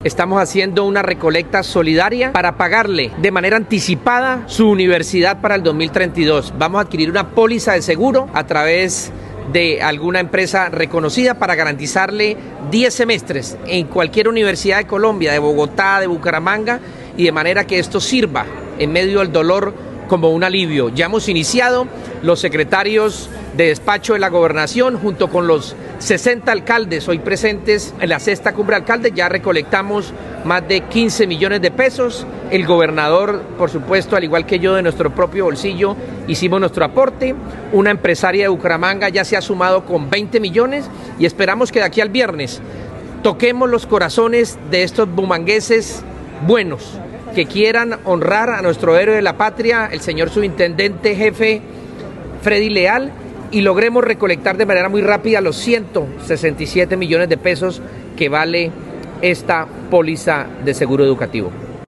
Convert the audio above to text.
Estamos haciendo una recolecta solidaria para pagarle de manera anticipada su universidad para el 2032. Vamos a adquirir una póliza de seguro a través de alguna empresa reconocida para garantizarle 10 semestres en cualquier universidad de Colombia, de Bogotá, de Bucaramanga, y de manera que esto sirva en medio del dolor como un alivio. Ya hemos iniciado, los secretarios de despacho de la gobernación junto con los 60 alcaldes hoy presentes en la sexta cumbre de alcaldes, ya recolectamos más de 15 millones de pesos. El gobernador, por supuesto, al igual que yo, de nuestro propio bolsillo, hicimos nuestro aporte. Una empresaria de Bucaramanga ya se ha sumado con 20 millones y esperamos que de aquí al viernes toquemos los corazones de estos bumangueses buenos que quieran honrar a nuestro héroe de la patria, el señor subintendente jefe Freddy Leal, y logremos recolectar de manera muy rápida los 167 millones de pesos que vale esta póliza de seguro educativo.